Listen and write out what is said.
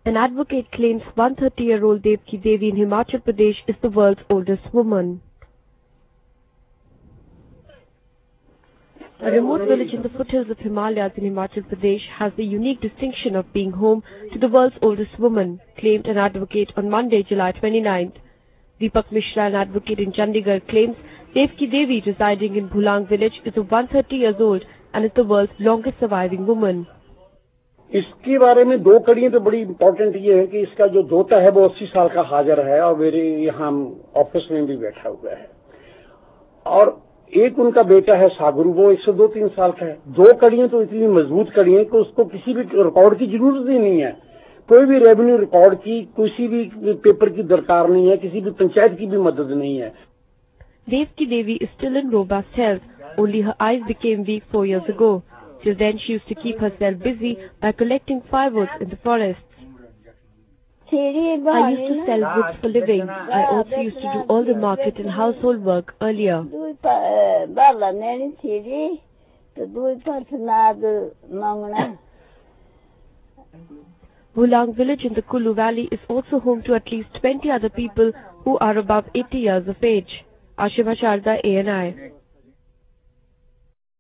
An advocate claims 130-year-old Devki Devi in Himachal Pradesh is the world's oldest woman. A remote village in the foothills of Himalayas in Himachal Pradesh has the unique distinction of being home to the world's oldest woman, claimed an advocate on Monday, July 29th. Deepak Mishra, an advocate in Chandigarh, claims Devki Devi residing in Bhulang village is 130 years old and is the world's longest surviving woman. इसके बारे में दो कड़ियां तो बड़ी important ये है कि इसका जो दोता है वो 80 साल का हाजिर है और मेरे यहाँ ऑफिस में भी बैठा हुआ है और एक उनका बेटा है सागुरु वो 102-3 साल का है। दो कड़ियां तो इतनी मजबूत कड़ी हैं कि उसको किसी भी रिकॉर्ड की जरूरत ही नहीं है, कोई भी रेवेन्यू रिकॉर्ड की किसी भी पेपर की दरकार नहीं है, किसी भी पंचायत की भी मदद नहीं है। Devki Devi is still in robust health. Only her eyes became weak 4 years ago. Till then, she used to keep herself busy by collecting firewood in the forests. I used to sell goods for living. I also used to do all the market and household work earlier. Bhulang village in the Kulu valley is also home to at least 20 other people who are above 80 years of age. Ashima Sharda, ANI.